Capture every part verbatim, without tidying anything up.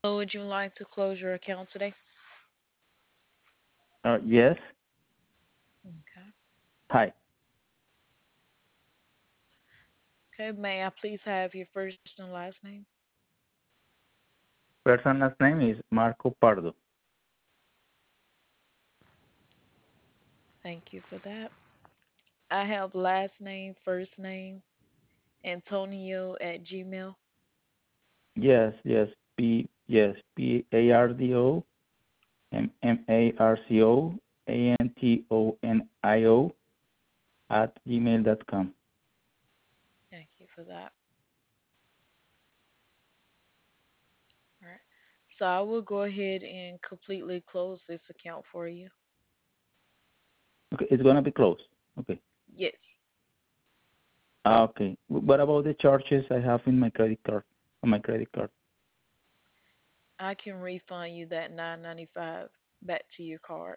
So would you like to close your account today? Uh, yes. Okay. Hi. Okay, may I please have your first and last name? First and last name is Marco Pardo. Thank you for that. I have last name, first name, Antonio at Gmail. Yes, yes. P yes. P A R D O M M A R C O A N T O N I O at gmail dot com. Thank you for that. All right. So I will go ahead and completely close this account for you. Okay, it's gonna be closed. Okay. Yes, Ah, okay. What about the charges I have in my credit card? On my credit card. I can refund you that nine ninety five back to your card.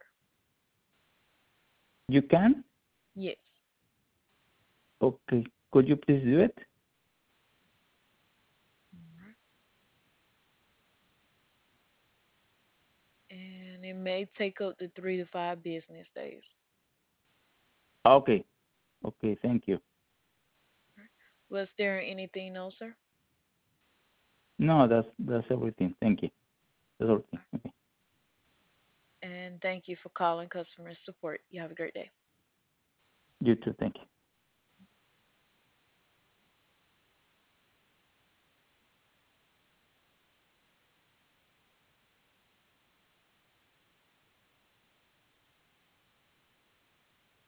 You can? Yes. Okay. Could you please do it? All right. And it may take up to three to five business days. Okay. Okay. Thank you. Was there anything else, sir? No, that's that's everything. Thank you. That's everything. Okay. And thank you for calling customer support. You have a great day. You too. Thank you.